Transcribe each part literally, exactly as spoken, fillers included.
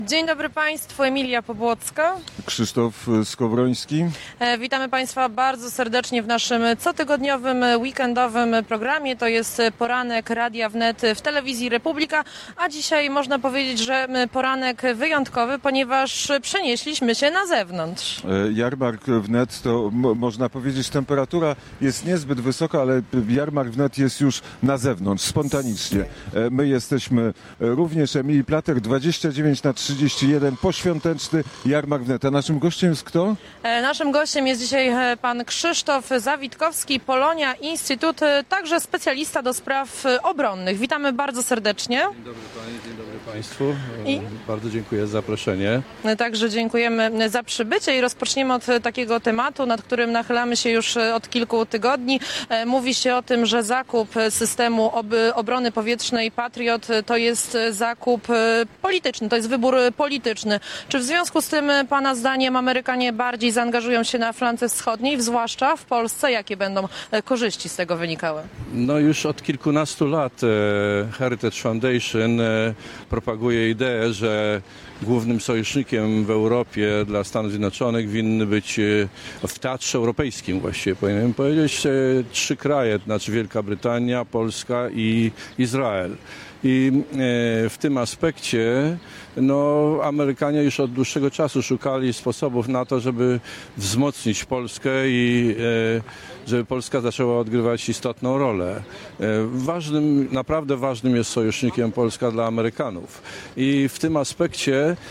Dzień dobry Państwu, Emilia Pobłocka. Krzysztof Skowroński. E, witamy Państwa bardzo serdecznie w naszym cotygodniowym, weekendowym programie. To jest poranek Radia Wnet w Telewizji Republika, a dzisiaj można powiedzieć, że poranek wyjątkowy, ponieważ przenieśliśmy się na zewnątrz. E, jarmark Wnet to m- można powiedzieć, temperatura jest niezbyt wysoka, ale jarmark Wnet jest już na zewnątrz, spontanicznie. E, my jesteśmy również, Emilii Plater, dwadzieścia dziewięć na trzydzieści jeden, poświąteczny jarmark Wnet. A naszym gościem jest kto? E, naszym gościem jest dzisiaj e, pan Krzysztof Zawitkowski, Polonia Instytut, e, także specjalista do spraw e, obronnych. Witamy bardzo serdecznie. Dzień dobry Pani, dzień dobry Państwu. E, I? Bardzo dziękuję za zaproszenie. E, Także dziękujemy za przybycie i rozpoczniemy od e, takiego tematu, nad którym nachylamy się już e, od kilku tygodni. E, Mówi się o tym, że zakup e, systemu oby, obrony powietrznej Patriot e, to jest e, zakup e, polityczny, to jest wybór e, polityczny. Czy w związku z tym e, Pana zdaniem Amerykanie bardziej zaangażują się na flance wschodniej, zwłaszcza w Polsce? Jakie będą e, korzyści z tego wynikały? No już od kilkunastu lat e, Heritage Foundation e, propaguje ideę, że głównym sojusznikiem w Europie dla Stanów Zjednoczonych winny być e, w teatrze europejskim właściwie powinienem powiedzieć e, trzy kraje, to znaczy Wielka Brytania, Polska i Izrael. I e, w tym aspekcie no, Amerykanie już od dłuższego czasu szukali sposobów na to, żeby wzmocnić Polskę i e, żeby Polska zaczęła odgrywać istotną rolę. E, ważnym, naprawdę ważnym jest sojusznikiem Polska dla Amerykanów. I w tym aspekcie e,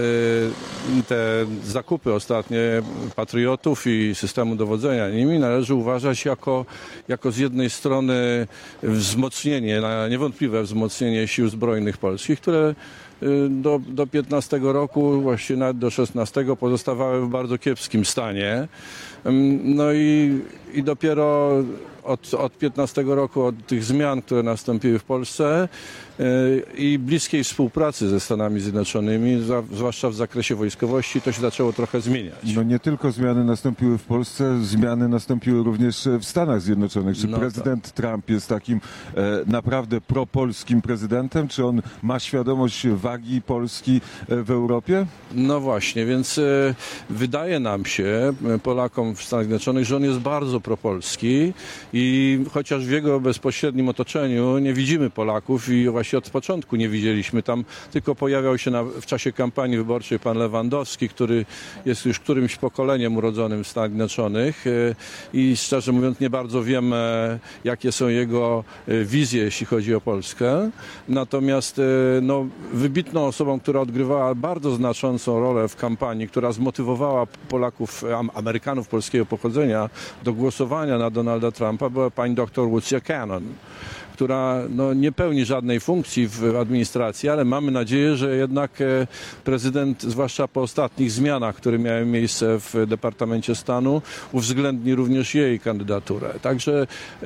te zakupy ostatnie patriotów i systemu dowodzenia nimi należy uważać jako, jako z jednej strony wzmocnienie, niewątpliwe wzmocnienie sił zbrojnych polskich, które do, do piętnastego roku, właściwie nawet do szesnastego pozostawały w bardzo kiepskim stanie. No i, i dopiero od, od piętnastego roku, od tych zmian, które nastąpiły w Polsce i bliskiej współpracy ze Stanami Zjednoczonymi, zwłaszcza w zakresie wojskowości, to się zaczęło trochę zmieniać. No nie tylko zmiany nastąpiły w Polsce, zmiany nastąpiły również w Stanach Zjednoczonych. Czy No prezydent tak. Trump jest takim e, naprawdę propolskim prezydentem? Czy on ma świadomość wagi Polski e, w Europie? No właśnie, więc e, wydaje nam się, Polakom w Stanach Zjednoczonych, że on jest bardzo propolski i chociaż w jego bezpośrednim otoczeniu nie widzimy Polaków i właśnie od początku nie widzieliśmy. Tam tylko pojawiał się na, w czasie kampanii wyborczej pan Lewandowski, który jest już którymś pokoleniem urodzonym w Stanach Zjednoczonych i szczerze mówiąc nie bardzo wiemy, jakie są jego wizje, jeśli chodzi o Polskę. Natomiast no, wybitną osobą, która odgrywała bardzo znaczącą rolę w kampanii, która zmotywowała Polaków, Amerykanów polskiego pochodzenia do głosowania na Donalda Trumpa, była pani doktor Lucia Cannon, która no, nie pełni żadnej funkcji w administracji, ale mamy nadzieję, że jednak prezydent, zwłaszcza po ostatnich zmianach, które miały miejsce w Departamencie Stanu, uwzględni również jej kandydaturę. Także e,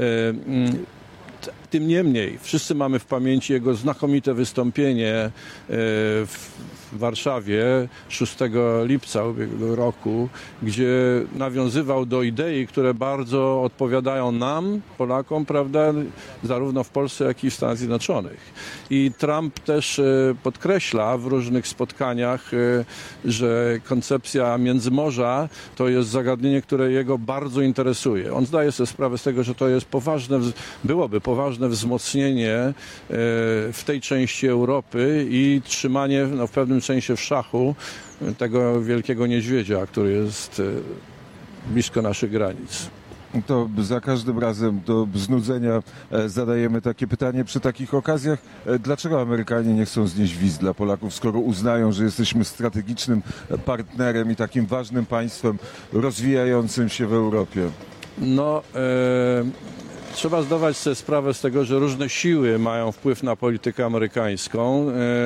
tym niemniej wszyscy mamy w pamięci jego znakomite wystąpienie w Warszawie szóstego lipca ubiegłego roku, gdzie nawiązywał do idei, które bardzo odpowiadają nam, Polakom, prawda, zarówno w Polsce, jak i w Stanach Zjednoczonych. I Trump też podkreśla w różnych spotkaniach, że koncepcja Międzymorza to jest zagadnienie, które jego bardzo interesuje. On zdaje sobie sprawę z tego, że to jest poważne, byłoby poważne wzmocnienie w tej części Europy i trzymanie no, w pewnym sensie w szachu tego wielkiego niedźwiedzia, który jest blisko naszych granic. To za każdym razem do znudzenia zadajemy takie pytanie przy takich okazjach. Dlaczego Amerykanie nie chcą znieść wiz dla Polaków, skoro uznają, że jesteśmy strategicznym partnerem i takim ważnym państwem rozwijającym się w Europie? No... E... Trzeba zdawać sobie sprawę z tego, że różne siły mają wpływ na politykę amerykańską.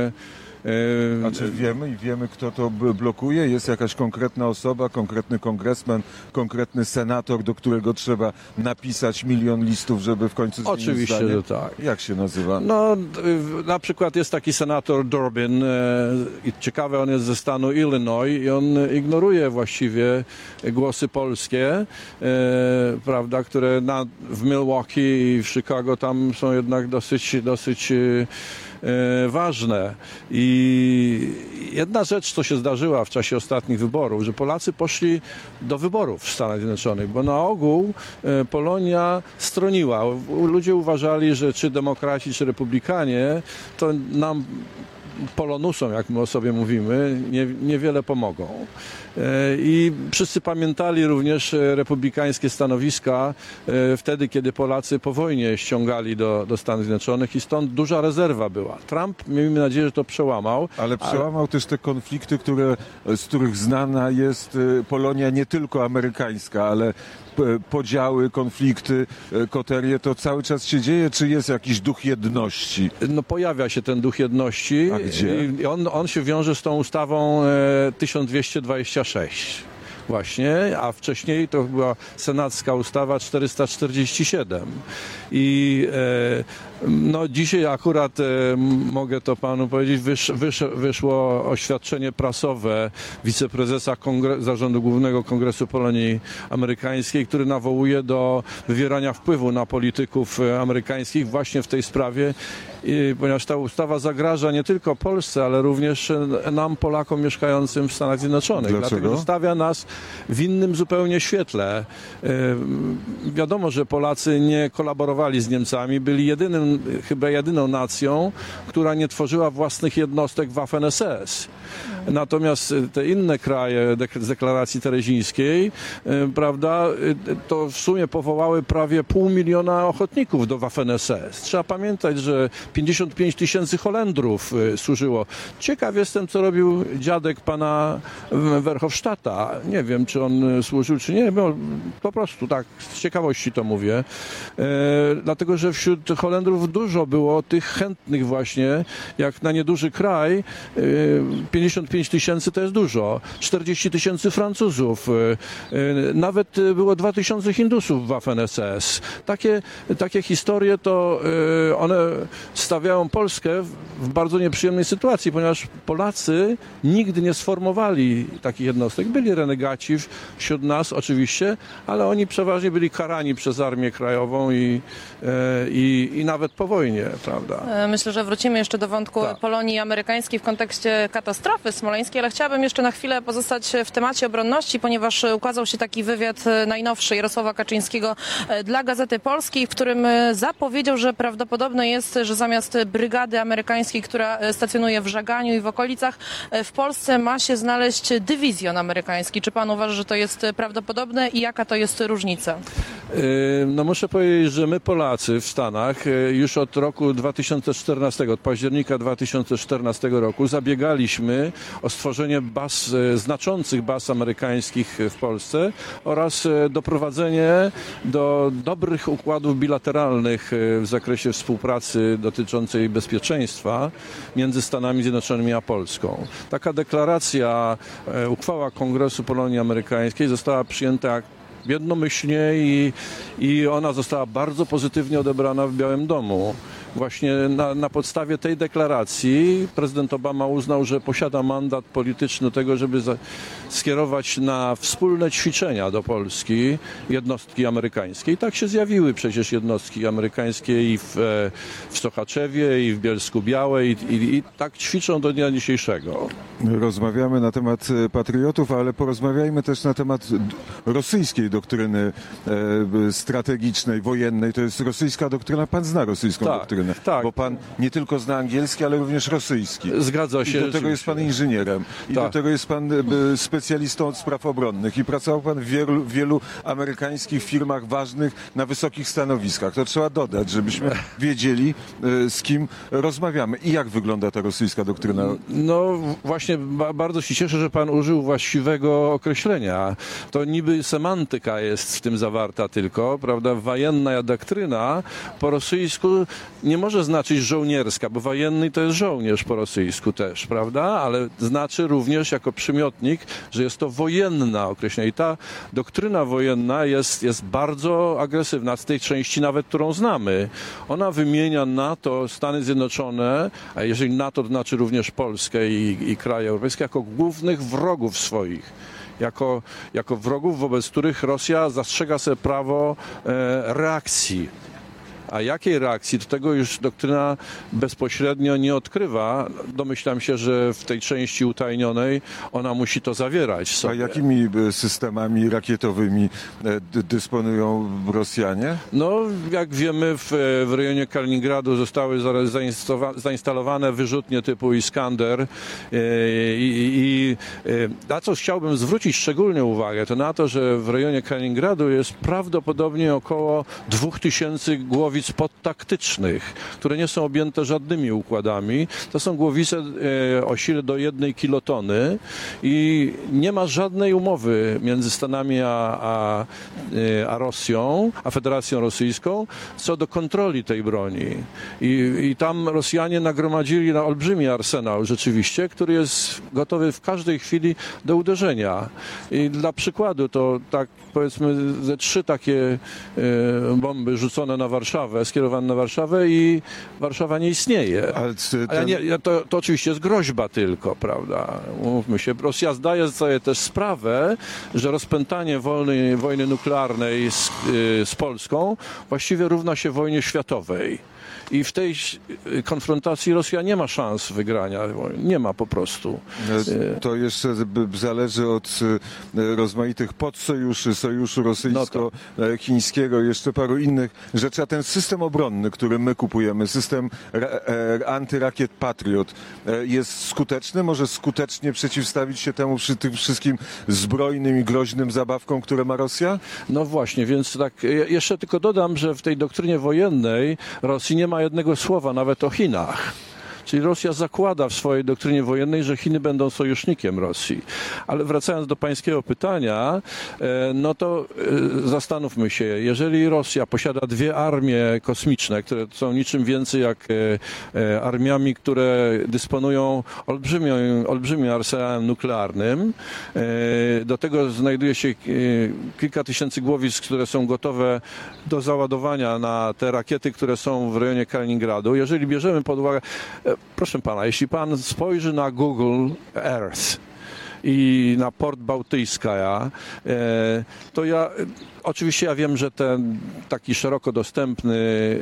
Znaczy wiemy i wiemy, kto to blokuje? Jest jakaś konkretna osoba, konkretny kongresmen, konkretny senator, do którego trzeba napisać milion listów, żeby w końcu zmienić Oczywiście, zdanie? że tak. Jak się nazywa? No, na przykład jest taki senator Durbin i ciekawe, on jest ze stanu Illinois i on ignoruje właściwie głosy polskie, e, prawda, które na, w Milwaukee i w Chicago tam są jednak dosyć, dosyć e, ważne. I jedna rzecz, co się zdarzyła w czasie ostatnich wyborów, że Polacy poszli do wyborów w Stanach Zjednoczonych, bo na ogół e, Polonia stroniła. Ludzie uważali, że czy demokraci, czy republikanie, to nam Polonusom, jak my o sobie mówimy, nie, niewiele pomogą. I wszyscy pamiętali również republikańskie stanowiska wtedy, kiedy Polacy po wojnie ściągali do, do Stanów Zjednoczonych i stąd duża rezerwa była. Trump, miejmy nadzieję, że to przełamał. Ale przełamał ale... też te konflikty, które, z których znana jest Polonia nie tylko amerykańska, ale podziały, konflikty, koterie, to cały czas się dzieje, czy jest jakiś duch jedności? No pojawia się ten duch jedności. A gdzie? I on, on się wiąże z tą ustawą tysiąc dwieście dwadzieścia sześć. Właśnie, a wcześniej to była senacka ustawa czterysta czterdzieści siedem. I e, no dzisiaj akurat e, mogę to panu powiedzieć, wysz, wysz, wyszło oświadczenie prasowe wiceprezesa Kongre- Zarządu Głównego Kongresu Polonii Amerykańskiej, który nawołuje do wywierania wpływu na polityków amerykańskich właśnie w tej sprawie, i, ponieważ ta ustawa zagraża nie tylko Polsce, ale również nam, Polakom mieszkającym w Stanach Zjednoczonych. Dlaczego? Dlatego stawia nas w innym zupełnie świetle. E, wiadomo, że Polacy nie kolaborowali z Niemcami, byli jedynym, chyba jedyną nacją, która nie tworzyła własnych jednostek Waffen S S. Natomiast te inne kraje z deklaracji terezińskiej, e, prawda, to w sumie powołały prawie pół miliona ochotników do Waffen S S. Trzeba pamiętać, że pięćdziesiąt pięć tysięcy Holendrów e, służyło. Ciekaw jestem, co robił dziadek pana Verhofstadta. Nie wiem, czy on służył, czy nie. No, po prostu tak, z ciekawości to mówię. E, dlatego, że wśród Holendrów dużo było tych chętnych właśnie, jak na nieduży kraj, e, pięćdziesiąt pięć tysięcy to jest dużo. czterdzieści tysięcy Francuzów. E, e, nawet było dwa tysiące Hindusów w Waffen S S. Takie, takie historie to e, one stawiają Polskę w, w bardzo nieprzyjemnej sytuacji, ponieważ Polacy nigdy nie sformowali takich jednostek. Byli renegaci wśród nas oczywiście, ale oni przeważnie byli karani przez Armię Krajową i, i, i nawet po wojnie, prawda? Myślę, że wrócimy jeszcze do wątku tak. Polonii amerykańskiej w kontekście katastrofy smoleńskiej, ale chciałabym jeszcze na chwilę pozostać w temacie obronności, ponieważ ukazał się taki wywiad najnowszy Jarosława Kaczyńskiego dla Gazety Polskiej, w którym zapowiedział, że prawdopodobne jest, że zamiast brygady amerykańskiej, która stacjonuje w Żaganiu i w okolicach, w Polsce ma się znaleźć dywizjon amerykański. Czy pan uważa, że to jest prawdopodobne i jaka to jest różnica? No muszę powiedzieć, że my Polacy w Stanach już od roku dwa tysiące czternastego, od października dwa tysiące czternastego roku zabiegaliśmy o stworzenie baz, znaczących baz amerykańskich w Polsce oraz doprowadzenie do dobrych układów bilateralnych w zakresie współpracy dotyczącej bezpieczeństwa między Stanami Zjednoczonymi a Polską. Taka deklaracja, uchwała Kongresu Polonii Amerykańskiej została przyjęta jednomyślnie i, i ona została bardzo pozytywnie odebrana w Białym Domu. Właśnie na, na podstawie tej deklaracji prezydent Obama uznał, że posiada mandat polityczny do tego, żeby za, skierować na wspólne ćwiczenia do Polski jednostki amerykańskie. I tak się zjawiły przecież jednostki amerykańskie i w, w Sochaczewie, i w Bielsku Białej, i, i, i tak ćwiczą do dnia dzisiejszego. Rozmawiamy na temat patriotów, ale porozmawiajmy też na temat rosyjskiej doktryny e, strategicznej, wojennej. To jest rosyjska doktryna. Pan zna rosyjską tak. doktrynę. Tak. Bo pan nie tylko zna angielski, ale również rosyjski. Zgadza się. I do tego jest pan inżynierem. I tak. do tego jest pan specjalistą od spraw obronnych. I pracował pan w wielu, wielu amerykańskich firmach ważnych na wysokich stanowiskach. To trzeba dodać, żebyśmy wiedzieli, z kim rozmawiamy. I jak wygląda ta rosyjska doktryna? No właśnie, ba- bardzo się cieszę, że pan użył właściwego określenia. To niby semantyka jest w tym zawarta tylko, prawda? Wojenna doktryna po rosyjsku nie może znaczyć żołnierska, bo wojenny to jest żołnierz po rosyjsku też, prawda? Ale znaczy również jako przymiotnik, że jest to wojenna określenie. I ta doktryna wojenna jest, jest bardzo agresywna, z tej części nawet, którą znamy. Ona wymienia NATO, Stany Zjednoczone, a jeżeli NATO to znaczy również Polskę i, i kraje europejskie, jako głównych wrogów swoich. Jako, jako wrogów, wobec których Rosja zastrzega sobie prawo e, reakcji. A jakiej reakcji, do tego już doktryna bezpośrednio nie odkrywa. Domyślam się, że w tej części utajnionej ona musi to zawierać sobie. A jakimi systemami rakietowymi d- dysponują Rosjanie? No, jak wiemy, w, w rejonie Kaliningradu zostały zainstalowane wyrzutnie typu Iskander i, i, i na co chciałbym zwrócić szczególnie uwagę, to na to, że w rejonie Kaliningradu jest prawdopodobnie około dwóch tysięcy głowic podtaktycznych, które nie są objęte żadnymi układami. To są głowice o sile do jednej kilotony i nie ma żadnej umowy między Stanami a, a, a Rosją, a Federacją Rosyjską co do kontroli tej broni. I, i tam Rosjanie nagromadzili na olbrzymi arsenał rzeczywiście, który jest gotowy w każdej chwili do uderzenia. I dla przykładu to tak powiedzmy ze trzy takie e, bomby rzucone na Warszawę, skierowane na Warszawę i Warszawa nie istnieje. Ale ten... Ale nie, to, to oczywiście jest groźba tylko, prawda? Mówmy się. Rosja zdaje sobie też sprawę, że rozpętanie wojny, wojny nuklearnej z, z Polską właściwie równa się wojnie światowej. I w tej konfrontacji Rosja nie ma szans wygrania. Nie ma po prostu. To jeszcze zależy od rozmaitych podsojuszy, sojuszu rosyjsko-chińskiego i jeszcze paru innych rzeczy. A ten system obronny, który my kupujemy, system antyrakiet Patriot, jest skuteczny? Może skutecznie przeciwstawić się temu przy tym wszystkim zbrojnym i groźnym zabawkom, które ma Rosja? No właśnie, więc tak jeszcze tylko dodam, że w tej doktrynie wojennej Rosji nie ma jednego słowa nawet o Chinach. Czyli Rosja zakłada w swojej doktrynie wojennej, że Chiny będą sojusznikiem Rosji. Ale wracając do pańskiego pytania, no to zastanówmy się, jeżeli Rosja posiada dwie armie kosmiczne, które są niczym więcej jak armiami, które dysponują olbrzymim, olbrzymim arsenałem nuklearnym, do tego znajduje się kilka tysięcy głowic, które są gotowe do załadowania na te rakiety, które są w rejonie Kaliningradu. Jeżeli bierzemy pod uwagę, proszę pana, jeśli pan spojrzy na Google Earth i na port Bałtycka, to ja oczywiście ja wiem, że ten taki szeroko dostępny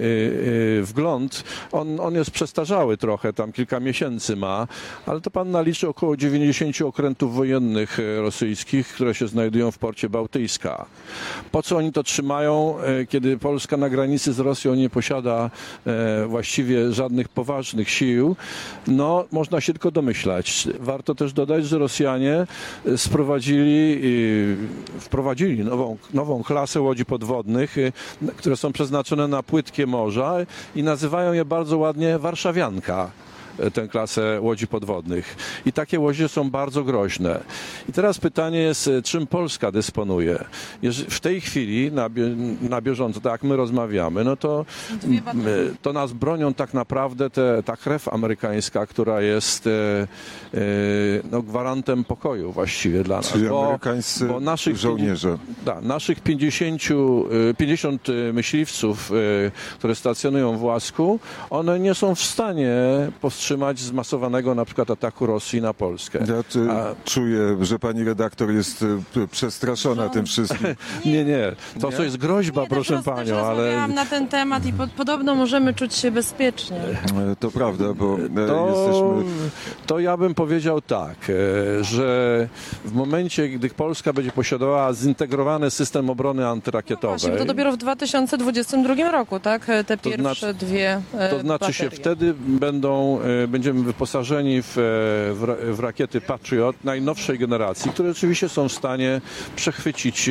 wgląd, on, on jest przestarzały trochę, tam kilka miesięcy ma, ale to pan naliczy około dziewięćdziesięciu okrętów wojennych rosyjskich, które się znajdują w porcie Bałtycka. Po co oni to trzymają, kiedy Polska na granicy z Rosją nie posiada właściwie żadnych poważnych sił? No, można się tylko domyślać. Warto też dodać, że Rosjanie sprowadzili, wprowadzili nową, nową klasę łodzi podwodnych, które są przeznaczone na płytkie morza i nazywają je bardzo ładnie Warszawianka. Tę klasę łodzi podwodnych. I takie łodzie są bardzo groźne. I teraz pytanie jest, czym Polska dysponuje? W tej chwili, na, bie, na bieżąco, tak jak my rozmawiamy, no to, to nas bronią tak naprawdę te, ta krew amerykańska, która jest e, e, no, gwarantem pokoju właściwie dla nas. Czyli bo, amerykańscy bo naszych żołnierze. Da, naszych pięćdziesięciu, pięćdziesiąt myśliwców, które stacjonują w Łasku, one nie są w stanie powstrzymać wstrzymać zmasowanego na przykład ataku Rosji na Polskę. Ja ty, A... czuję, że pani redaktor jest przestraszona no. tym wszystkim. Nie, nie. To nie? co jest groźba, nie, proszę tak panią, ale... rozmawiałam na ten temat i po, podobno możemy czuć się bezpiecznie. To prawda, bo to, jesteśmy... To ja bym powiedział tak, że w momencie, gdy Polska będzie posiadała zintegrowany system obrony antyrakietowej... No właśnie, to dopiero w dwa tysiące dwudziestym drugim roku, tak? Te to pierwsze znaczy, dwie To znaczy baterie. się wtedy będą, będziemy wyposażeni w, w, w rakiety Patriot najnowszej generacji, które oczywiście są w stanie przechwycić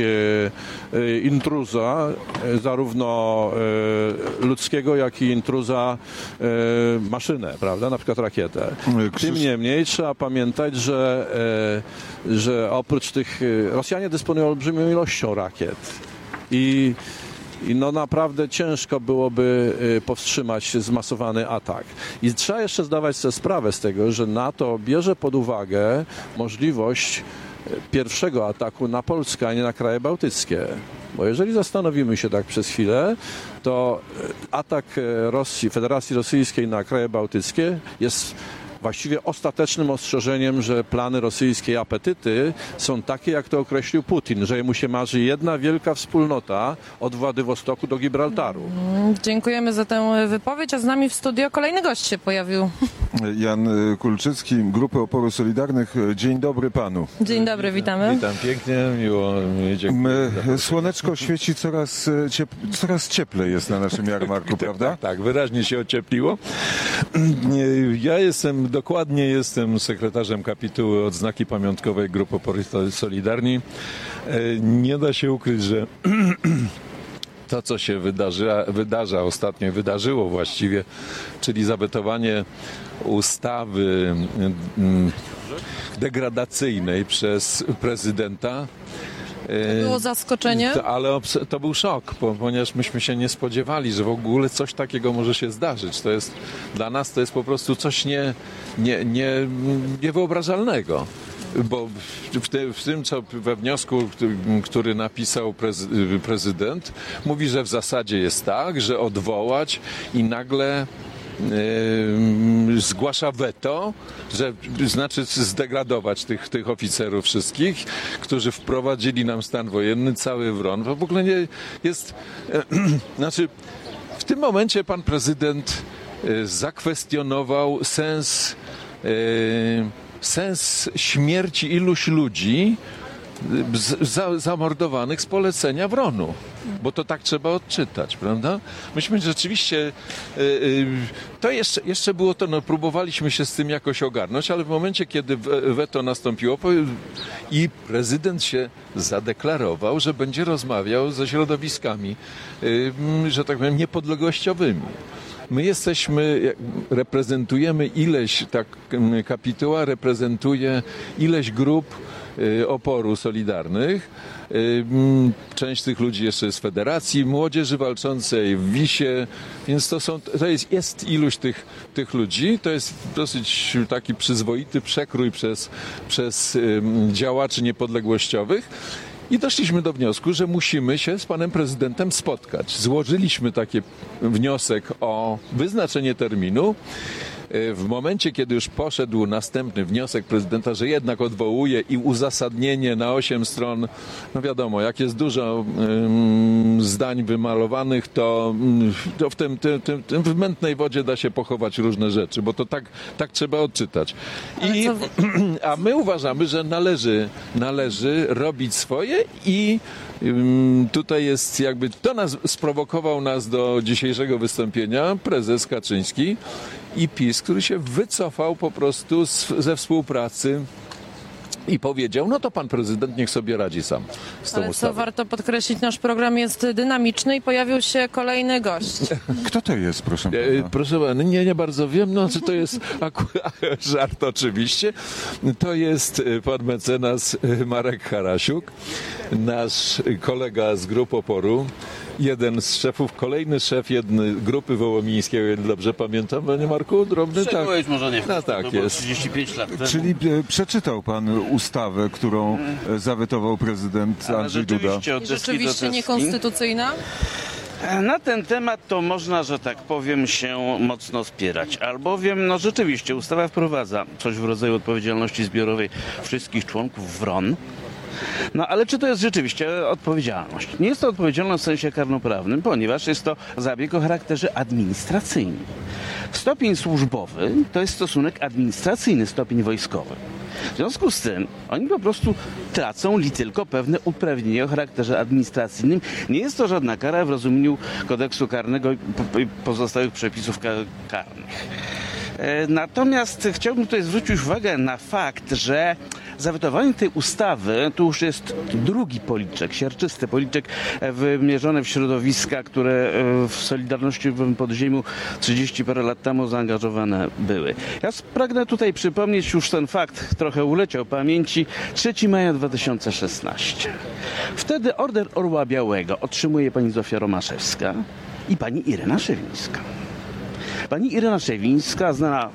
intruza, zarówno ludzkiego, jak i intruza maszynę, prawda, na przykład rakietę. Tym niemniej trzeba pamiętać, że, że oprócz tych Rosjanie dysponują olbrzymią ilością rakiet i I no naprawdę ciężko byłoby powstrzymać zmasowany atak. I trzeba jeszcze zdawać sobie sprawę z tego, że NATO bierze pod uwagę możliwość pierwszego ataku na Polskę, a nie na kraje bałtyckie. Bo jeżeli zastanowimy się tak przez chwilę, to atak Rosji, Federacji Rosyjskiej na kraje bałtyckie jest właściwie ostatecznym ostrzeżeniem, że plany rosyjskiej apetyty są takie, jak to określił Putin, że mu się marzy jedna wielka wspólnota od Władywostoku do Gibraltaru. Dziękujemy za tę wypowiedź, a z nami w studio kolejny gość się pojawił. Jan Kulczycki, Grupy Oporu Solidarnych. Dzień dobry panu. Dzień dobry, witamy. Witam pięknie, miło mi, dziękuję. My, słoneczko świeci coraz, ciep, coraz cieplej jest na naszym jarmarku, prawda? Tak, tak, wyraźnie się ociepliło. Ja jestem, dokładnie jestem sekretarzem kapituły odznaki pamiątkowej Grupy Oporu Solidarni. Nie da się ukryć, że to, co się wydarza, wydarza ostatnio, wydarzyło właściwie, czyli zawetowanie ustawy degradacyjnej przez prezydenta. To było zaskoczenie? To, ale to był szok, ponieważ myśmy się nie spodziewali, że w ogóle coś takiego może się zdarzyć. To jest, dla nas to jest po prostu coś nie, nie, nie, niewyobrażalnego. Bo w, te, w tym, co we wniosku, który, który napisał prezy, prezydent, mówi, że w zasadzie jest tak, że odwołać i nagle Yy, zgłasza weto, że znaczy zdegradować tych, tych oficerów wszystkich, którzy wprowadzili nam stan wojenny, cały wron. To w ogóle nie jest... Yy, znaczy, w tym momencie pan prezydent yy, zakwestionował sens, yy, sens śmierci iluś ludzi z, za, zamordowanych z polecenia wronu. Bo to tak trzeba odczytać, prawda? Myśmy rzeczywiście, yy, yy, to jeszcze, jeszcze było to, no próbowaliśmy się z tym jakoś ogarnąć, ale w momencie, kiedy weto nastąpiło i prezydent się zadeklarował, że będzie rozmawiał ze środowiskami, yy, że tak powiem, niepodległościowymi. My jesteśmy, reprezentujemy ileś, tak kapituła reprezentuje ileś grup oporu solidarnych. Część tych ludzi jeszcze jest w Federacji Młodzieży Walczącej, w wisie, więc to są, to jest, jest iluś tych, tych ludzi. To jest dosyć taki przyzwoity przekrój przez, przez działaczy niepodległościowych. I doszliśmy do wniosku, że musimy się z panem prezydentem spotkać. Złożyliśmy taki wniosek o wyznaczenie terminu. W momencie, kiedy już poszedł następny wniosek prezydenta, że jednak odwołuje i uzasadnienie na osiem stron, no wiadomo, jak jest dużo um, zdań wymalowanych, to, to w tym, tym, tym, tym w mętnej wodzie da się pochować różne rzeczy, bo to tak, tak trzeba odczytać. I, a my uważamy, że należy, należy robić swoje i um, tutaj jest jakby, to nas sprowokował nas do dzisiejszego wystąpienia prezes Kaczyński i PiS, który się wycofał po prostu z, ze współpracy i powiedział, no to pan prezydent niech sobie radzi sam z tą Ale ustawą. co warto podkreślić, nasz program jest dynamiczny i pojawił się kolejny gość. Kto to jest, proszę pana? E, proszę pana, nie, nie bardzo wiem, no czy to jest akurat żart oczywiście. To jest pan mecenas Marek Harasiuk, nasz kolega z Grup Oporu. Jeden z szefów, kolejny szef jednej grupy wołomińskiej, o ile dobrze pamiętam, panie Marku, drobny? Tak. Już może nie wiem. No tak to było jest. trzydzieści pięć lat temu. Czyli e, przeczytał pan ustawę, którą e, zawetował prezydent Ale Andrzej Duda. rzeczywiście od I deski do rzeczywiście deski. niekonstytucyjna? Na ten temat to można, że tak powiem, się mocno spierać. Albowiem, no rzeczywiście, ustawa wprowadza coś w rodzaju odpowiedzialności zbiorowej wszystkich członków wron. No ale czy to jest rzeczywiście odpowiedzialność? Nie jest to odpowiedzialność w sensie karnoprawnym, ponieważ jest to zabieg o charakterze administracyjnym. Stopień służbowy to jest stosunek administracyjny, stopień wojskowy. W związku z tym oni po prostu tracą li tylko pewne uprawnienia o charakterze administracyjnym. Nie jest to żadna kara w rozumieniu kodeksu karnego i pozostałych przepisów karnych. Natomiast chciałbym tutaj zwrócić uwagę na fakt, że zawetowanie tej ustawy to już jest drugi policzek, siarczysty policzek wymierzony w środowiska, które w Solidarnościowym Podziemiu trzydzieści parę lat temu zaangażowane były. Ja pragnę tutaj przypomnieć już ten fakt, trochę uleciał pamięci, trzeciego maja dwa tysiące szesnastego. Wtedy Order Orła Białego otrzymuje pani Zofia Romaszewska i pani Irena Szewińska. Pani Irena Szewińska, znana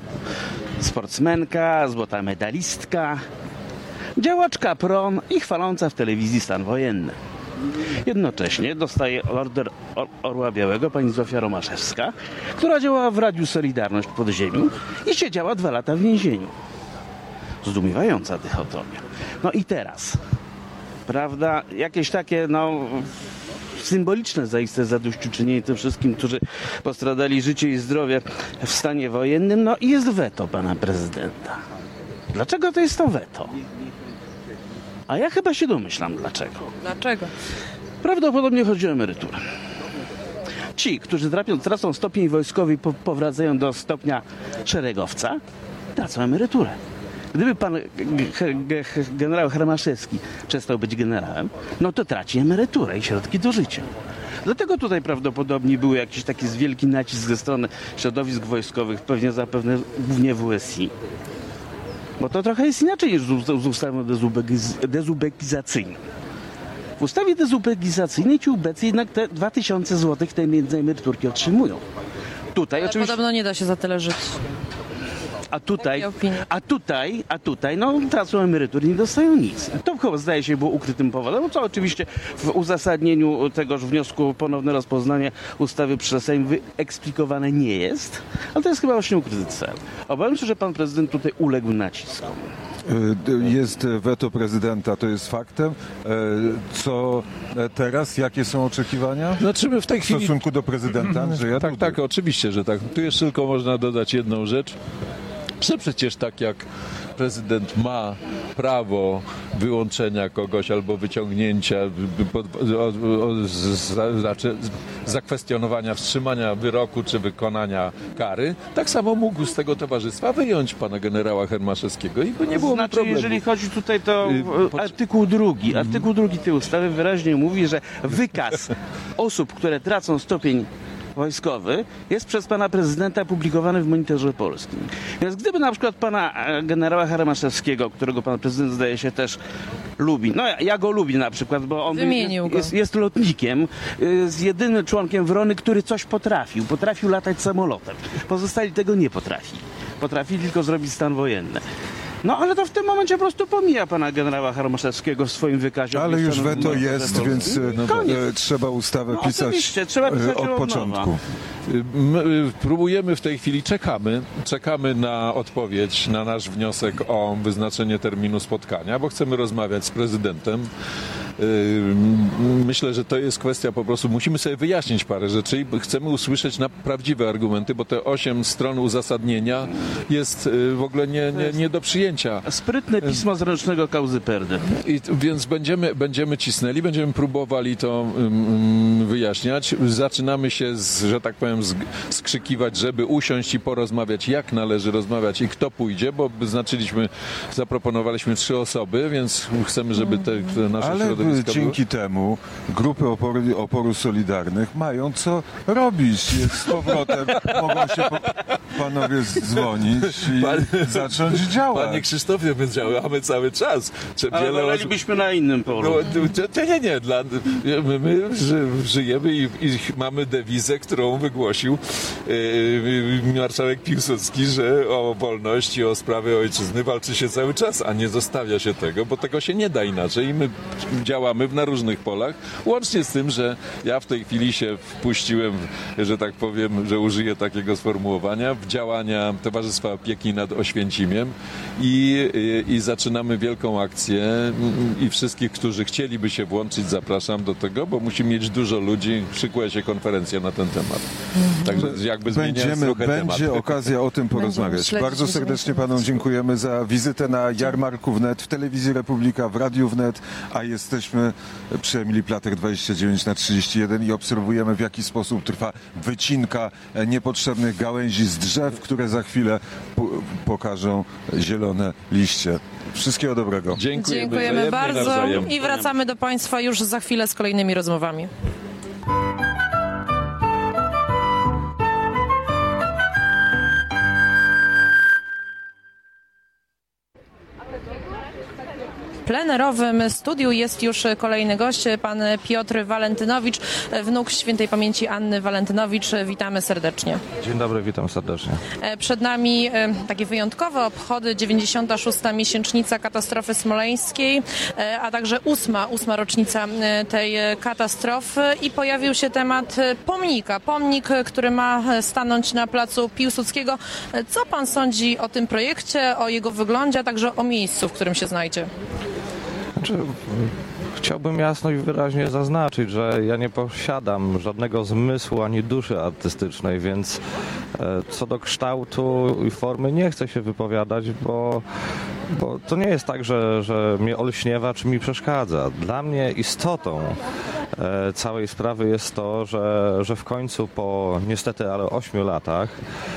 sportsmenka, złota medalistka, działaczka PRON i chwaląca w telewizji stan wojenny. Jednocześnie dostaje order Or- Orła Białego pani Zofia Romaszewska, która działała w Radiu Solidarność Podziemi i siedziała dwa lata w więzieniu. Zdumiewająca dychotomia. No i teraz, prawda, jakieś takie, no, symboliczne zaiste zadośćuczynienie tym wszystkim, którzy postradali życie i zdrowie w stanie wojennym, no i jest weto pana prezydenta. Dlaczego to jest to weto? A ja chyba się domyślam dlaczego. Dlaczego? Prawdopodobnie chodzi o emeryturę. Ci, którzy trapią, tracą stopień wojskowy i po, powracają do stopnia szeregowca, tracą emeryturę. Gdyby pan g- g- generał Hermaszewski przestał być generałem, no to traci emeryturę i środki do życia. Dlatego tutaj prawdopodobnie był jakiś taki wielki nacisk ze strony środowisk wojskowych, pewnie zapewne głównie W S I. Bo to trochę jest inaczej niż z, z ustawą dezubekiz- dezubekizacyjną. W ustawie dezubekizacyjnej ci ubecy jednak te dwa tysiące złotych tej między emeryturki otrzymują. Tutaj Ale oczywiście... podobno nie da się za tyle żyć. A tutaj, Takie opinie. a tutaj, a tutaj, no tracą emerytury i nie dostają nic. To chyba zdaje się było ukrytym powodem, co oczywiście w uzasadnieniu tegoż wniosku o ponowne rozpoznanie ustawy przez Sejm wyeksplikowane nie jest, ale to jest chyba właśnie ukryty cel. Obawiam się, że pan prezydent tutaj uległ naciskom. Jest weto prezydenta, to jest faktem. Co teraz? Jakie są oczekiwania Znaczy my w tej w chwili... stosunku do prezydenta Andrzeja Tak, Dudy? tak, oczywiście, że tak. Tu jeszcze tylko można dodać jedną rzecz, że przecież tak jak prezydent ma prawo wyłączenia kogoś albo wyciągnięcia, pod, o, o, z, za, znaczy zakwestionowania, wstrzymania wyroku czy wykonania kary, tak samo mógł z tego towarzystwa wyjąć pana generała Hermaszewskiego i by nie było Znaczy, problemu. jeżeli chodzi tutaj, to Y, pod- artykuł drugi. Artykuł drugi tej ustawy wyraźnie mówi, że wykaz osób, które tracą stopień wojskowy jest przez pana prezydenta publikowany w Monitorze Polskim. Więc gdyby na przykład pana e, generała Hermaszewskiego, którego pan prezydent zdaje się też lubi, no ja, ja go lubię na przykład, bo on Wymienił jest, go. jest, jest lotnikiem, jest jedynym członkiem Wrony, który coś potrafił. Potrafił latać samolotem. Pozostali tego nie potrafili. Potrafili tylko zrobić stan wojenny. No ale to w tym momencie po prostu pomija pana generała Hermaszewskiego w swoim wykazie. Ale już obwieszczonym w weto Monitorze jest, Polskim. więc e, Koniec. e, trzeba ustawę No, pisać oczywiście, trzeba pisać e, od od początku. nowa. My y, próbujemy w tej chwili, czekamy, czekamy na odpowiedź na nasz wniosek o wyznaczenie terminu spotkania, bo chcemy rozmawiać z prezydentem. Y, Myślę, że to jest kwestia po prostu, musimy sobie wyjaśnić parę rzeczy i chcemy usłyszeć na prawdziwe argumenty, bo te osiem stron uzasadnienia jest y, w ogóle nie, nie, nie do przyjęcia. Sprytne pismo z ręcznego Kauzy Perdy. I, t- więc będziemy, będziemy cisnęli, będziemy próbowali to ym, wyjaśniać. Zaczynamy się, z, że tak powiem, z, skrzykiwać, żeby usiąść i porozmawiać, jak należy rozmawiać i kto pójdzie, bo wyznaczyliśmy, zaproponowaliśmy trzy osoby, więc chcemy, żeby te, te nasze Ale środowiska dzięki temu grupy oporu, oporu Solidarnych mają co robić. Z powrotem mogą się po, panowie dzwonić i Panie- zacząć były. działać. Panie Krzysztofie, my działamy cały czas. Czy Ale wiele osób- wolelibyśmy na innym polu. No, to, nie, nie, dla, my, my ży, żyjemy i, i mamy dewizę, którą wygłosił yy, marszałek Piłsudski, że o wolności, o sprawy ojczyzny walczy się cały czas, a nie zostawia się tego, bo tego się nie da inaczej i my działamy na różnych polach, łącznie z tym, że ja w tej chwili się wpuściłem, że tak powiem, że użyję takiego sformułowania, w działania Towarzystwa Opieki nad Oświęcimiem i, i, i zaczynamy wielką akcję i wszystkich, którzy chcieliby się włączyć, zapraszam do tego, bo musimy mieć dużo ludzi, szykuje się konferencja na ten temat. Także jakby zmieniając Będziemy, trochę będzie temat. okazja o tym porozmawiać. śledzić, Bardzo będziemy serdecznie śledzić. panom dziękujemy za wizytę na jarmarku wnet, w Telewizji Republika, w Radiu wnet, a jesteśmy przy Emilii Plater dwadzieścia dziewięć na trzydzieści jeden i obserwujemy, w jaki sposób trwa wycinka e, niepotrzebnych gałęzi z drzew, które za chwilę po, pokażą zielone liście. Wszystkiego dobrego. Dziękujemy, Dziękujemy wzajemnie bardzo nawzajem. i wracamy do Państwa już za chwilę z kolejnymi rozmowami. plenerowym studiu jest już kolejny gość, pan Piotr Walentynowicz, wnuk świętej pamięci Anny Walentynowicz. Witamy serdecznie. Dzień dobry, witam serdecznie. Przed nami takie wyjątkowe obchody, dziewięćdziesiąta szósta miesięcznica katastrofy smoleńskiej, a także ósma, ósma rocznica tej katastrofy i pojawił się temat pomnika. Pomnik, który ma stanąć na placu Piłsudskiego. Co pan sądzi o tym projekcie, o jego wyglądzie, a także o miejscu, w którym się znajdzie? Znaczy, chciałbym jasno i wyraźnie zaznaczyć, że ja nie posiadam żadnego zmysłu ani duszy artystycznej, więc co do kształtu i formy nie chcę się wypowiadać, bo, bo to nie jest tak, że, że mnie olśniewa czy mi przeszkadza. Dla mnie istotą całej sprawy jest to, że, że w końcu po niestety, ale ośmiu latach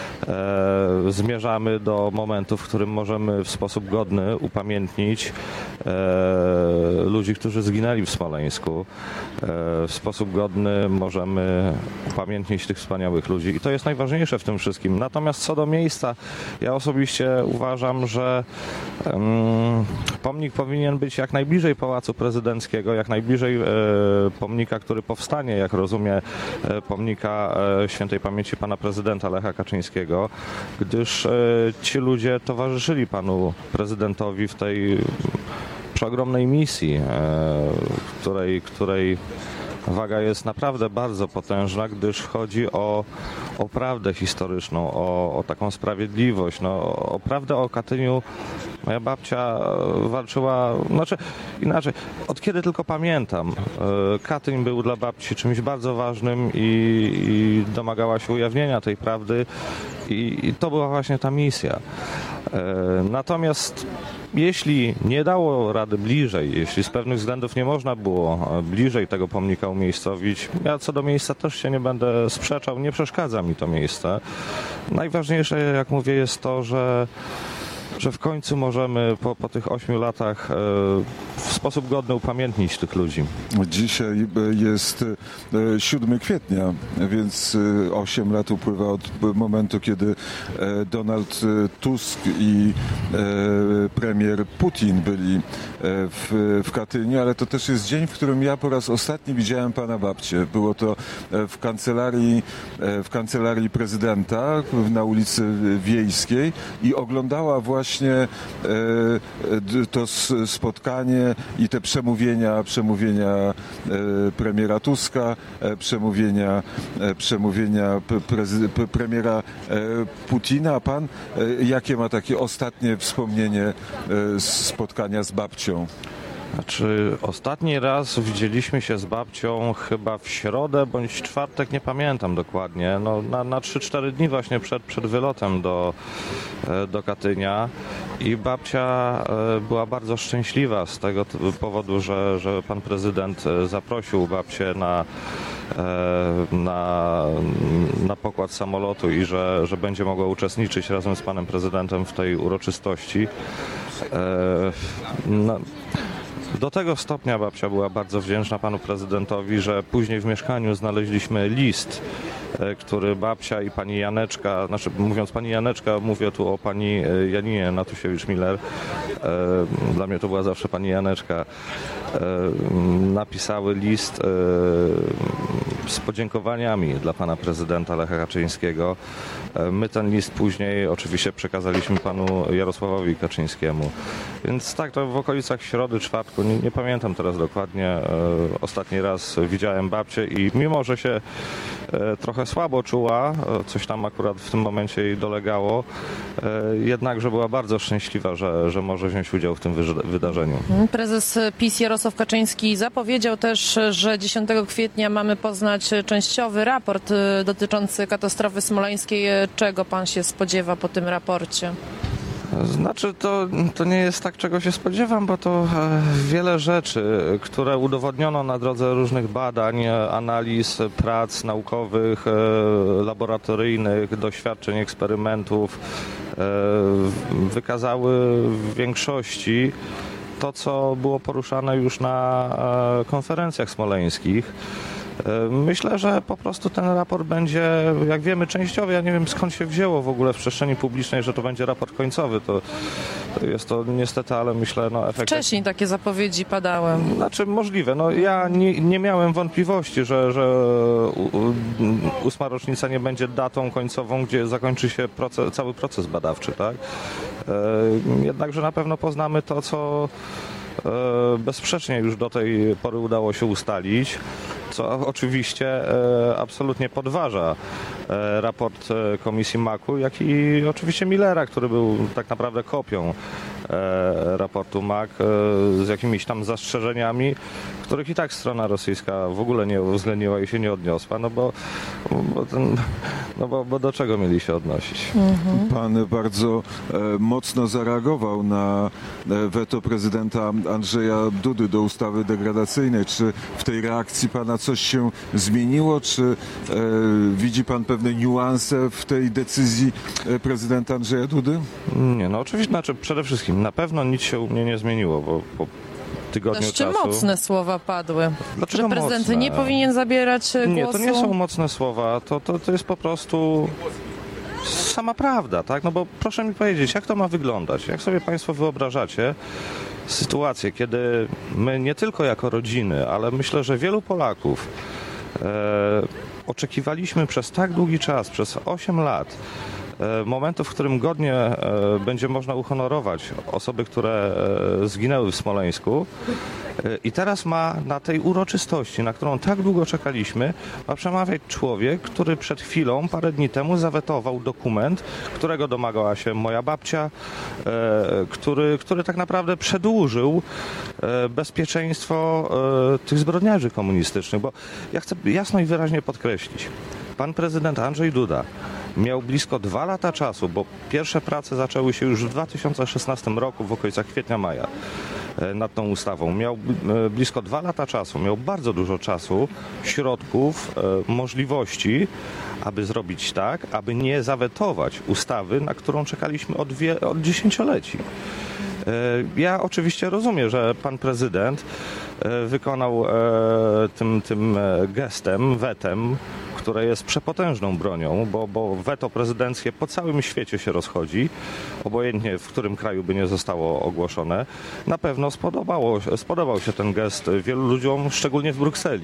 e, zmierzamy do momentu, w którym możemy w sposób godny upamiętnić e, ludzi, którzy zginęli w Smoleńsku. E, w sposób godny możemy upamiętnić tych wspaniałych ludzi i to jest najważniejsze w tym wszystkim. Natomiast co do miejsca, ja osobiście uważam, że um, pomnik powinien być jak najbliżej Pałacu Prezydenckiego, jak najbliżej e, pomnika, który powstanie, jak rozumiem, pomnika świętej pamięci pana prezydenta Lecha Kaczyńskiego, gdyż ci ludzie towarzyszyli panu prezydentowi w tej przeogromnej misji, której, której waga jest naprawdę bardzo potężna, gdyż chodzi o, o prawdę historyczną, o, o taką sprawiedliwość, no, o prawdę o Katyniu. Moja babcia walczyła, znaczy inaczej, od kiedy tylko pamiętam, Katyń był dla babci czymś bardzo ważnym i, i domagała się ujawnienia tej prawdy i, i to była właśnie ta misja. Natomiast jeśli nie dało rady bliżej, jeśli z pewnych względów nie można było bliżej tego pomnika umiejscowić, ja co do miejsca też się nie będę sprzeczał, nie przeszkadza mi to miejsce. Najważniejsze, jak mówię, jest to, że że w końcu możemy po, po tych ośmiu latach e, w sposób godny upamiętnić tych ludzi. Dzisiaj jest siódmego kwietnia, więc osiem lat upływa od momentu, kiedy Donald Tusk i premier Putin byli w, w Katyniu, ale to też jest dzień, w którym ja po raz ostatni widziałem pana babcię. Było to w kancelarii, w kancelarii prezydenta na ulicy Wiejskiej i oglądała właśnie Właśnie to spotkanie i te przemówienia, przemówienia premiera Tuska, przemówienia, przemówienia prezy, premiera Putina. A pan jakie ma takie ostatnie wspomnienie spotkania z babcią? Znaczy, ostatni raz widzieliśmy się z babcią chyba w środę bądź czwartek, nie pamiętam dokładnie, no, na, na trzy cztery dni właśnie przed, przed wylotem do, do Katynia i babcia była bardzo szczęśliwa z tego powodu, że, że pan prezydent zaprosił babcię na Na, na pokład samolotu i że, że będzie mogła uczestniczyć razem z panem prezydentem w tej uroczystości. No, do tego stopnia babcia była bardzo wdzięczna panu prezydentowi, że później w mieszkaniu znaleźliśmy list, który babcia i pani Janeczka, znaczy mówiąc pani Janeczka, mówię tu o pani Janinie Natusiewicz-Miller, dla mnie to była zawsze pani Janeczka, napisały list z podziękowaniami dla pana prezydenta Lecha Kaczyńskiego. My ten list później oczywiście przekazaliśmy panu Jarosławowi Kaczyńskiemu. Więc tak, to w okolicach środy, czwartku, nie, nie pamiętam teraz dokładnie, ostatni raz widziałem babcię i mimo, że się trochę słabo czuła, coś tam akurat w tym momencie jej dolegało, jednakże była bardzo szczęśliwa, że, że może wziąć udział w tym wydarzeniu. Prezes PiS Jarosław Kaczyński zapowiedział też, że dziesiątego kwietnia mamy poznać częściowy raport dotyczący katastrofy smoleńskiej. Czego pan się spodziewa po tym raporcie? Znaczy, to, to nie jest tak, czego się spodziewam, bo to wiele rzeczy, które udowodniono na drodze różnych badań, analiz, prac naukowych, laboratoryjnych, doświadczeń, eksperymentów, wykazały w większości to, co było poruszane już na konferencjach smoleńskich. Myślę, że po prostu ten raport będzie, jak wiemy, częściowy. Ja nie wiem, skąd się wzięło w ogóle w przestrzeni publicznej, że to będzie raport końcowy. To, to jest to niestety, ale myślę, no efekt... Wcześniej takie zapowiedzi padały. Znaczy możliwe. No, ja nie, nie miałem wątpliwości, że, że ósma rocznica nie będzie datą końcową, gdzie zakończy się proces, cały proces badawczy, tak? Jednakże na pewno poznamy to, co bezsprzecznie już do tej pory udało się ustalić, co oczywiście absolutnie podważa raport Komisji Maku, jak i oczywiście Millera, który był tak naprawdę kopią raportu Mak z jakimiś tam zastrzeżeniami, których i tak strona rosyjska w ogóle nie uwzględniła i się nie odniosła, no bo, bo, ten, no bo, bo do czego mieli się odnosić? Mhm. Pan bardzo e, mocno zareagował na e, weto prezydenta Andrzeja Dudy do ustawy degradacyjnej. Czy w tej reakcji pana coś się zmieniło? Czy e, widzi pan pewne niuanse w tej decyzji e, prezydenta Andrzeja Dudy? Nie, no oczywiście, znaczy przede wszystkim na pewno nic się u mnie nie zmieniło, bo, bo tygodniu Dość czasu... mocne słowa padły. Dlaczego że prezydent mocne? nie powinien zabierać głosu? Nie, to nie są mocne słowa, to, to, to jest po prostu sama prawda, tak? No bo proszę mi powiedzieć, jak to ma wyglądać? Jak sobie państwo wyobrażacie sytuację, kiedy my nie tylko jako rodziny, ale myślę, że wielu Polaków e, oczekiwaliśmy przez tak długi czas, przez osiem lat, momentu, w którym godnie będzie można uhonorować osoby, które zginęły w Smoleńsku. I teraz ma na tej uroczystości, na którą tak długo czekaliśmy, ma przemawiać człowiek, który przed chwilą, parę dni temu zawetował dokument, którego domagała się moja babcia, który, który tak naprawdę przedłużył bezpieczeństwo tych zbrodniarzy komunistycznych. Bo ja chcę jasno i wyraźnie podkreślić, pan prezydent Andrzej Duda miał blisko dwa lata czasu, bo pierwsze prace zaczęły się już w dwa tysiące szesnastym roku, w okolicach kwietnia, maja, nad tą ustawą. Miał blisko dwa lata czasu, miał bardzo dużo czasu, środków, możliwości, aby zrobić tak, aby nie zawetować ustawy, na którą czekaliśmy od, wie, od dziesięcioleci. Ja oczywiście rozumiem, że pan prezydent wykonał tym, tym gestem, wetem, które jest przepotężną bronią, bo, bo weto prezydenckie po całym świecie się rozchodzi, obojętnie w którym kraju by nie zostało ogłoszone. Na pewno spodobało, spodobał się ten gest wielu ludziom, szczególnie w Brukseli.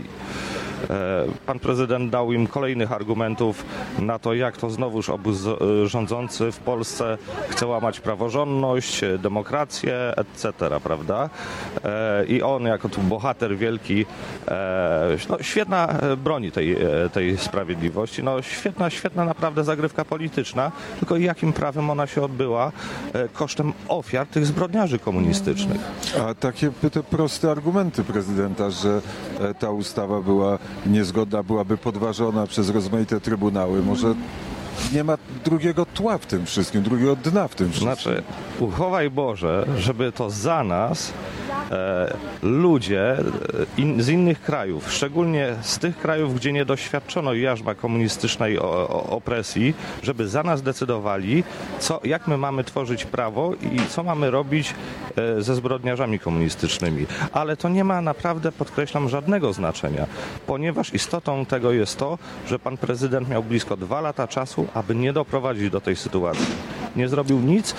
Pan prezydent dał im kolejnych argumentów na to, jak to znowuż obóz rządzący w Polsce chce łamać praworządność, demokrację, et cetera, prawda? I on jako tu bohater wielki, no świetna broni tej, tej sprawiedliwości, no świetna, świetna naprawdę zagrywka polityczna, tylko jakim prawem ona się odbyła kosztem ofiar tych zbrodniarzy komunistycznych. A takie te proste argumenty prezydenta, że ta ustawa była niezgodna, byłaby podważona przez rozmaite trybunały. Może nie ma drugiego tła w tym wszystkim, drugiego dna w tym wszystkim. Znaczy, uchowaj Boże, żeby to za nas e, ludzie in, z innych krajów, szczególnie z tych krajów, gdzie nie doświadczono jarzma komunistycznej o, o, opresji, żeby za nas decydowali, co, jak my mamy tworzyć prawo i co mamy robić e, ze zbrodniarzami komunistycznymi. Ale to nie ma naprawdę, podkreślam, żadnego znaczenia, ponieważ istotą tego jest to, że pan prezydent miał blisko dwa lata czasu, aby nie doprowadzić do tej sytuacji. Nie zrobił nic.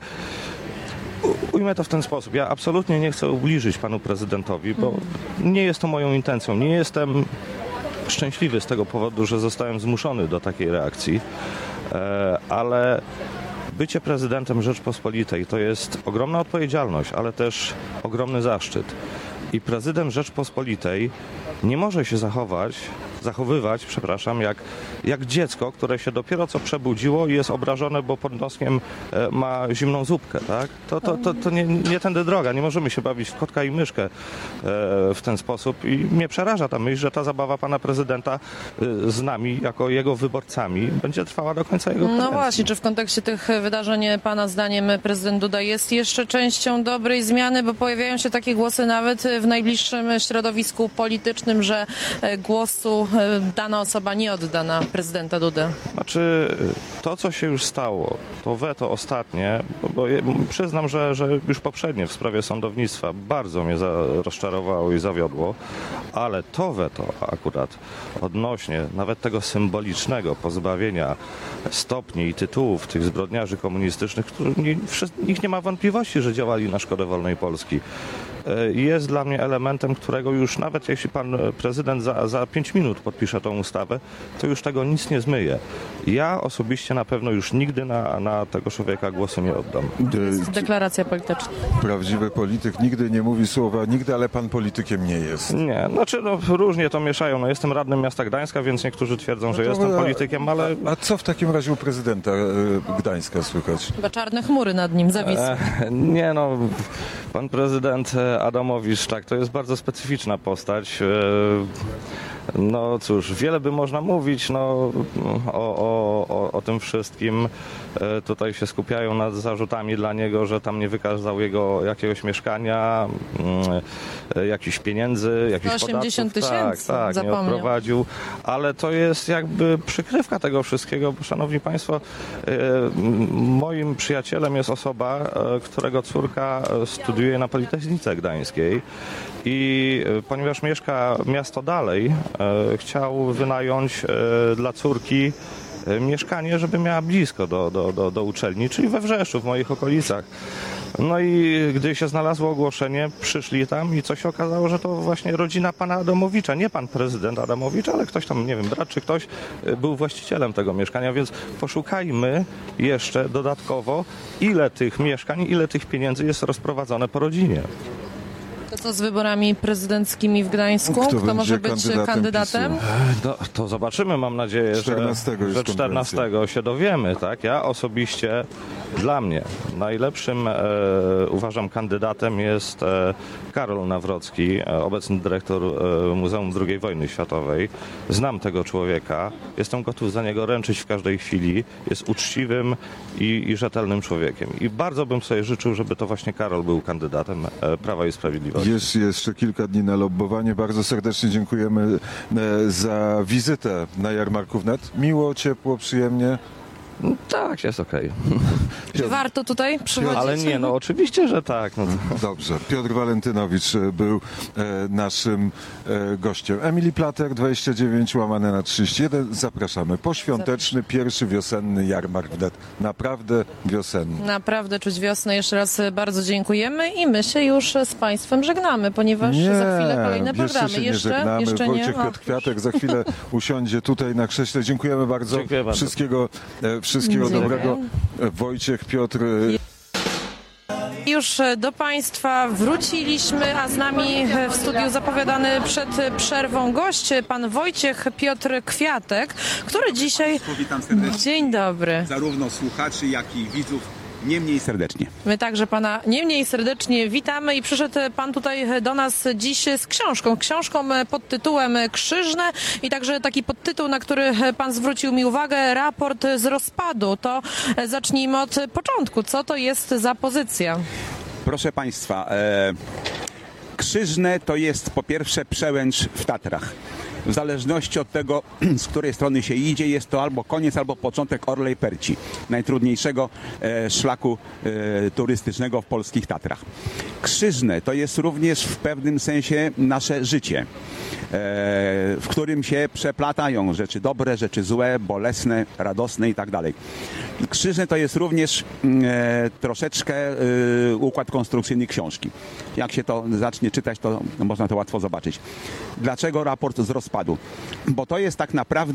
Ujmę to w ten sposób. Ja absolutnie nie chcę ubliżyć panu prezydentowi, bo nie jest to moją intencją. Nie jestem szczęśliwy z tego powodu, że zostałem zmuszony do takiej reakcji, ale bycie prezydentem Rzeczpospolitej to jest ogromna odpowiedzialność, ale też ogromny zaszczyt. I prezydent Rzeczpospolitej nie może się zachować, zachowywać, przepraszam, jak, jak dziecko, które się dopiero co przebudziło i jest obrażone, bo pod noskiem ma zimną zupkę, tak? To, to, to, to nie, nie tędy droga. Nie możemy się bawić w kotka i myszkę w ten sposób i mnie przeraża ta myśl, że ta zabawa pana prezydenta z nami, jako jego wyborcami, będzie trwała do końca jego kadencji. No właśnie, czy w kontekście tych wydarzeń pana zdaniem prezydent Duda jest jeszcze częścią dobrej zmiany, bo pojawiają się takie głosy nawet w najbliższym środowisku politycznym, że głosu e, dana osoba nie odda na prezydenta Dudę? Znaczy, to co się już stało, to weto ostatnie, bo, bo je- przyznam, że, że już poprzednie w sprawie sądownictwa bardzo mnie za, rozczarowało i zawiodło, ale to weto akurat odnośnie nawet tego symbolicznego pozbawienia stopni i tytułów tych zbrodniarzy komunistycznych, których nie, wszyscy- nikt nie ma wątpliwości, że działali na szkodę wolnej Polski, e, jest dla mnie elementem, którego już nawet jeśli pan prezydent za, za pięć minut podpisze tą ustawę, to już tego nic nie zmyje. Ja osobiście na pewno już nigdy na, na tego człowieka głosu nie oddam. E, Deklaracja polityczna. Prawdziwy polityk nigdy nie mówi słowa nigdy, ale pan politykiem nie jest. Nie, znaczy no, różnie to mieszają. No, jestem radnym miasta Gdańska, więc niektórzy twierdzą, że to- jestem a- politykiem, ale A co w takim razie u prezydenta e, Gdańska słychać? Chyba czarne chmury nad nim zawisły. E, nie no, pan prezydent e, Adamowicz, tak, to jest bardzo specyficzna postać. E, No cóż, wiele by można mówić no, o, o, o, o tym wszystkim. E, Tutaj się skupiają nad zarzutami dla niego, że tam nie wykazał jego jakiegoś mieszkania, mm, e, jakichś pieniędzy, jakichś sto osiemdziesiąt podatków. Tak, tysięcy, tak, nie zapomniał. odprowadził. Ale to jest jakby przykrywka tego wszystkiego, bo szanowni państwo, e, m, moim przyjacielem jest osoba, e, którego córka e, studiuje na Politechnice Gdańskiej i e, ponieważ mieszka miasto dalej, e, chciał wynająć e, dla córki e, mieszkanie, żeby miała blisko do, do, do, do uczelni, czyli we Wrzeszu, w moich okolicach. No i gdy się znalazło ogłoszenie, przyszli tam i co się okazało, że to właśnie rodzina pana Adamowicza, nie pan prezydent Adamowicz, ale ktoś tam, nie wiem, brat czy ktoś e, był właścicielem tego mieszkania, więc poszukajmy jeszcze dodatkowo, ile tych mieszkań, ile tych pieniędzy jest rozprowadzone po rodzinie. To co z wyborami prezydenckimi w Gdańsku? Kto Kto, będzie może być kandydatem kandydatem? PiSu? No, to zobaczymy, mam nadzieję, że, czternastego jest że czternastego się dowiemy, tak? Ja osobiście, dla mnie, najlepszym e, uważam kandydatem jest e, Karol Nawrocki, e, obecny dyrektor e, Muzeum drugiej Wojny Światowej. Znam tego człowieka, jestem gotów za niego ręczyć w każdej chwili, jest uczciwym i, i rzetelnym człowiekiem. I bardzo bym sobie życzył, żeby to właśnie Karol był kandydatem e, Prawa i Sprawiedliwości. Jest jeszcze kilka dni na lobbowanie. Bardzo serdecznie dziękujemy e, za wizytę na Jarmarku Wnet. Miło, ciepło, przyjemnie. Tak, jest okej. Czy warto tutaj przychodzić? Ale nie, no oczywiście, że tak. No. Dobrze. Piotr Walentynowicz e, był e, naszym e, gościem. Emilii Plater, dwadzieścia dziewięć łamane na trzydzieści jeden. Zapraszamy. Poświąteczny, pierwszy wiosenny Jarmark Wnet. Naprawdę wiosenny. Naprawdę czuć wiosnę. Jeszcze raz bardzo dziękujemy i my się już z Państwem żegnamy, ponieważ za chwilę kolejne programy. Jeszcze się nie jeszcze żegnamy. jeszcze nie. Wojciech O, Piotr Kwiatek za chwilę usiądzie tutaj na krześle. Dziękujemy bardzo. Dziękuję bardzo. Wszystkiego, e, wszystkiego Dziękuję. dobrego. E, Wojciech, Piotr. e, Już do Państwa wróciliśmy, a z nami w studiu zapowiadany przed przerwą gość, pan Wojciech Piotr Kwiatek, który dzisiaj... Witam serdecznie Dzień dobry. zarówno słuchaczy, jak i widzów nie mniej serdecznie. My także pana nie mniej serdecznie witamy i przyszedł pan tutaj do nas dziś z książką. Książką pod tytułem Krzyżne i także taki podtytuł, na który pan zwrócił mi uwagę, raport z rozpadu. To zacznijmy od początku. Co to jest za pozycja? Proszę Państwa, e, Krzyżne to jest po pierwsze przełęcz w Tatrach. W zależności od tego, z której strony się idzie, jest to albo koniec, albo początek Orlej Perci, najtrudniejszego e, szlaku e, turystycznego w polskich Tatrach. Krzyżne to jest również w pewnym sensie nasze życie, e, w którym się przeplatają rzeczy dobre, rzeczy złe, bolesne, radosne i tak dalej. Krzyżne to jest również e, troszeczkę e, układ konstrukcyjny książki. Jak się to zacznie czytać, to można to łatwo zobaczyć. Dlaczego raport z rozpadu? Bo to jest tak naprawdę